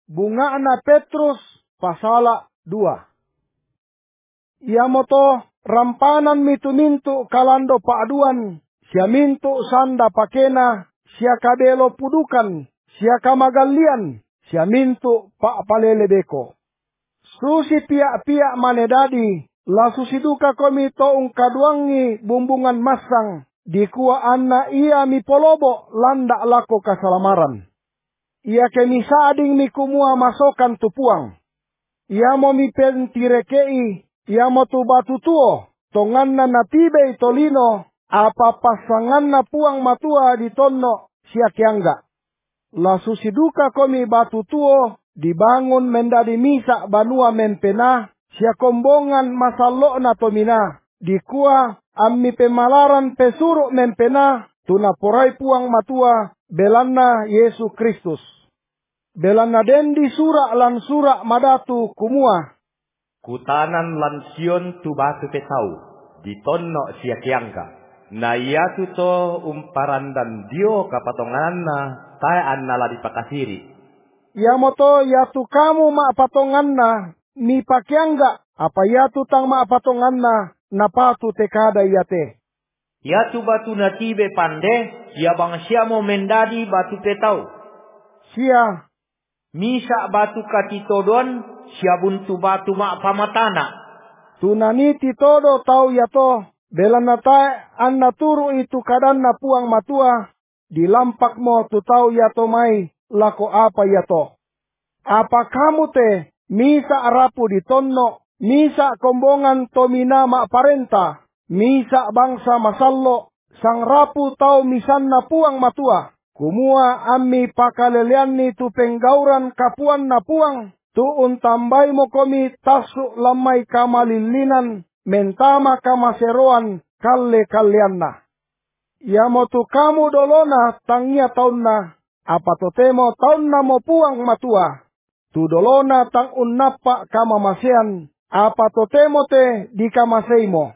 Bungana Petrus pasala 2. Ia moto rampanan mitumintu kalando paaduan, sia mintu sanda pakena, sia kabelo pudukan, sia kamagalian, sia mintu pa palelebeko. Susi pia-pia manedadi, la susiduka komi toung kaduangi bumbungan masang, dikua anna ia mi polobo landa lako kasalamaran. Ia kemi sading mi kumua masokan tupuang. Ia mo mi pentirekei, ia mo tu batu tuo, tonganna natibei tolino, apa pasanganna puang matua di tonno sia kiangga. La susiduka komi batu tuo, dibangun mendadi misa banua mempena, sia kombongan masalo na tomina, dikua ammi pemalaran pesuru mempena, tuna porai puang matua, belanna Yesus Kristus. Belanna dendi sura lan sura madatu kumua. Kutanan lan sion tu batu petau, ditonno sia kiangga. Na ia tu to umparan dan dio kapatonganna, tae anna la dipakasiri. Ia moto yatu kamu ma patonganna, mi pakiangga, apa yatu tang ma patonganna, napatu tekada yate. Yatu batu natibe pande, ia bang siamo mendadi batu petau. Sia misa batu katitodon, sia buntu batu ma pamatana. Tunani titodo tau yato, belana tae anna turu itu kadanna puang matua, dilampak mo tu tau yato mai, lako apa yato. Apa kamu te, misa arapu ditonno, misa kombongan tomina ma parenta, misa bangsa masallo, sang rapu tau misanna puang matua. Kumua ammi pakalelianni tu penggauran kapuan na puang, tuun tambay mo komi tasu lamay kamalilinan, mentama kamaseroan kalle kalyanna. Yamo tu kamu dolona tangia taon na, apatotemo taon na mo puang matua. Tu dolona tang unnapa kamamasean, apatotemo te di kamaseimo.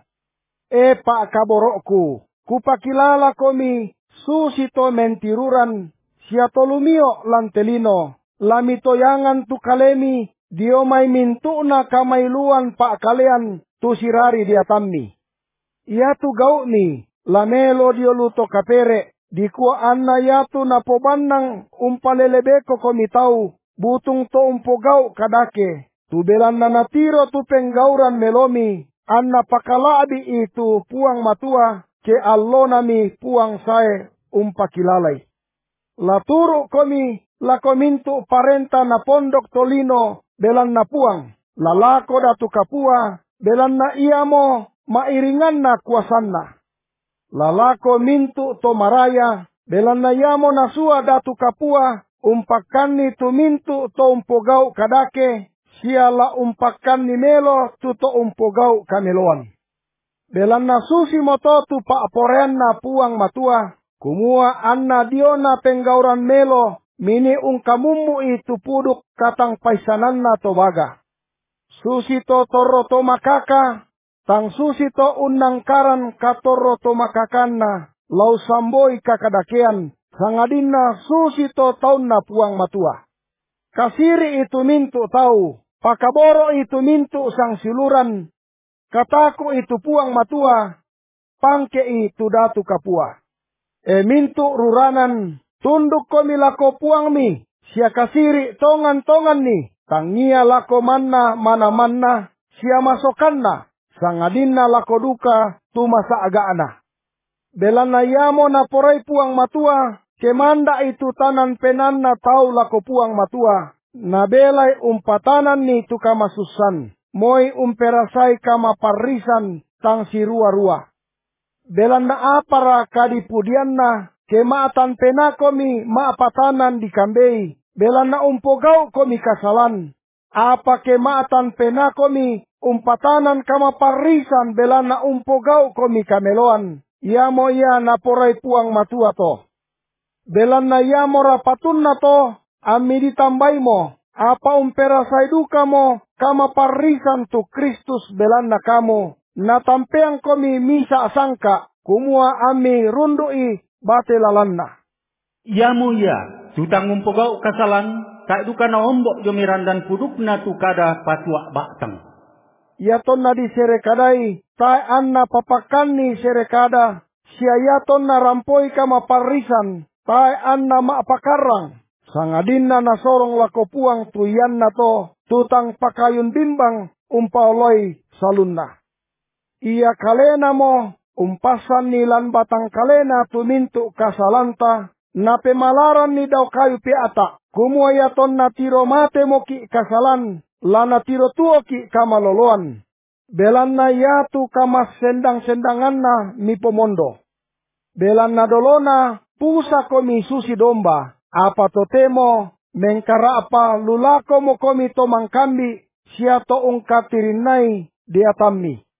Pa kaborokku, kupakilala komi, susito mentiruran, sia tolumio lantelino, lamitoyangan tu kalemi, diomay mintuna kamailuan pa kalean, tu sirari diatammi. Ia tu gauni, lamelo dioluto kapere, dikua anna yatu napobannang umpalelebeko komitau, butung to umpogau kadake, tu belan na natiro tu penggauran melomi, anna pakalabi itu puang matua, ke allonami puang sae umpakilalay. Laturu komi lakomintu parenta na pondok tolino belan na puang. Lalako datu kapua belan na iamo mairingan na kuasanna. Lalako mintu to maraya belan na iamo nasua datu kapua umpakani tu mintu to umpogau kadake siala umpakani melo tu to umpogau kameloan. Belan na susi moto tu pa aporean na puang matua, kumua anna diona penggauran melo, mini ungkamumu itu puduk katang paisanan na tobaga. Susi to torro to makaka, tang susi to unangkaran katorro to makakan na, lau samboy kakadakean, sangadin na susi to taun na puang matua. Kasiri itu mintu tau, pakaboro itu mintu sang siluran, kataku itu puang matua, pangke itu datu kapua. Mintu ruranan, tunduk komi lako puang mi, sia kasiri tongan-tongan ni, tangia lako manna mana-manna, sia masokanna, sangadinna lako duka, tumasa agaana. Belana yamo na poray puang matua, kemanda itu tanan penanna tau lako puang matua, nabelay umpatanan ni tukamasusan. Moy umperasay kamaparisan tang sirua-rua. Belan na apara kadipudian na, kemaatan penakomi maapatanan di kambei. Belan na umpogau komi kasalan. Apa kemaatan penakomi umpatanan kamaparisan belan na umpogau komi kameloan. Yamo ya naporay puang matua to. Belan na yamo rapatun na to, ami ditambay mo. Apa umperasay duka mo, kamaparisan tu Kristus belan na kamo, natampeang komi misa sangka, kumua ami rundui bate lalanna. Yamu ya, tutang umpogau kasalan, tak duka na ombok jomiran dan pudukna tu kada patuak baktang. Yaton na di serekadai, tai anna papakani serekada, sia yaton na rampoi kama parisan, tai anna ma pakarang. Sangadinna na sorong lako puang tuyan na to, tutang pakayun bimbang, umpaoloi salunna. Ia kalena mo, umpasan nilan batang kalena tumintu kasalanta, na pemalaran ni daw kayu piata, kumua yaton na tiro mate mo ki kasalan, lana tiro tuo ki kamaloloan. Belan na yatu kamas sendang-sendangan na mi pomondo. Belan na dolona pusa komi susi domba. Apa totemo mengkara apa lulako mo komi tomang kambi siya to ungkatirinay diatammi.